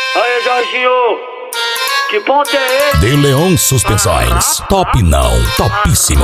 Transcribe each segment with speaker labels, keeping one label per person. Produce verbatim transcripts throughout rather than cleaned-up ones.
Speaker 1: Aí, Jorginho, que ponto é esse?
Speaker 2: De Leon Suspensões, top não, topíssimo.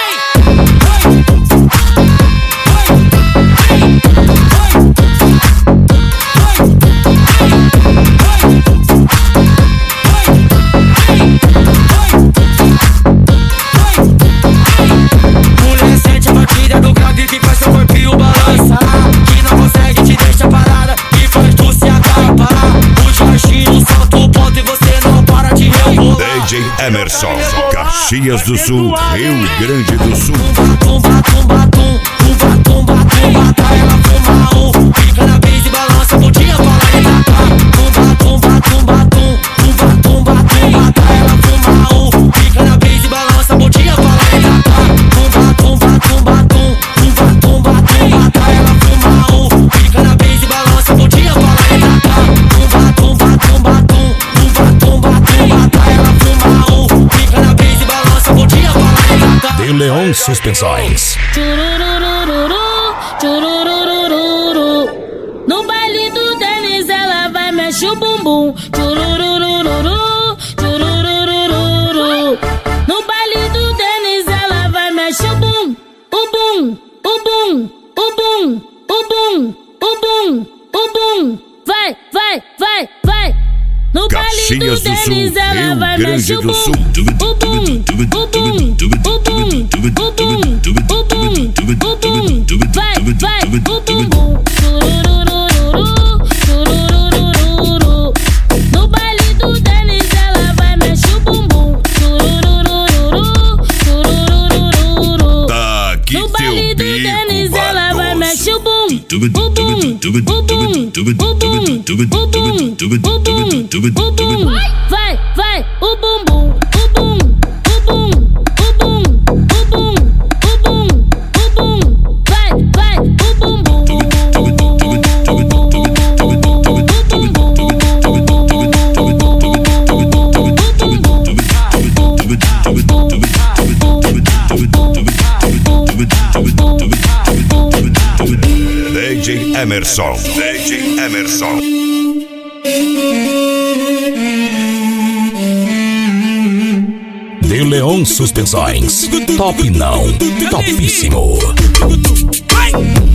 Speaker 3: Mulher sente a batida do grave que faz seu corpinho balançar, que não consegue te deixar parada e faz tu se acabar. O Jorginho solta o ponto e você não para de rebolar.
Speaker 4: D J Emerson, Caxias do Sul, Rio Grande do Sul.
Speaker 3: Tumba, tumba, tum, tumba, tumba, tumba, tá ela fuma um, fica na brisa e balança, bom dia, fala e tacar. Tumba, tumba, tumba, tum, tumba, tumba, tumba, tá ela fuma um, fica na brisa e balança, bom dia, fala e tacar. Tumba, tumba, tumba, tum, tumba, tumba, tumba, tá ela fuma um, fica na brisa e balança, bom dia, fala e tacar. Tumba, tumba, tumba, tum, tumba, tumba, tumba, tá ela fuma um, fica na brisa e balança, bom dia, fala e tacar.
Speaker 2: De Leon Suspensões.
Speaker 5: Tchurururururu, tchurururururu. No baile do Denis ela vai mexer o bumbum. Tchurururururu, tchurururururu. No baile do Denis ela vai mexer o bum, o bum, o bum, o bum, o bum, o bum, o bum. Vai, vai, vai, vai. No baile do
Speaker 4: Caxias do Sul,
Speaker 5: Denis ela
Speaker 4: Rio
Speaker 5: vai
Speaker 4: Grande
Speaker 5: mexer o
Speaker 4: do
Speaker 5: bum,
Speaker 4: Sul.
Speaker 5: o bum, o bum, o bum, o bum, o bum, o bum. Vai, vai, o bumbum. Churururururu, churururururu. No baile do Denis ela vai mexer o bumbum. Churururururu, churururururu.
Speaker 4: Tá aqui
Speaker 5: No baile
Speaker 4: teu
Speaker 5: do Denis
Speaker 4: bico,
Speaker 5: ela vai
Speaker 4: baboso.
Speaker 5: mexer o bum, o bum, o bum, o bum, o bum, o bum. Vai, vai, o bumbum, o bum, o bum, o bum, o bum, o bum, o bum. Vai, vai, o bumbum.
Speaker 4: D J Emerson, D J Emerson.
Speaker 2: De Leon Suspensões, top não, topíssimo.
Speaker 3: Vai!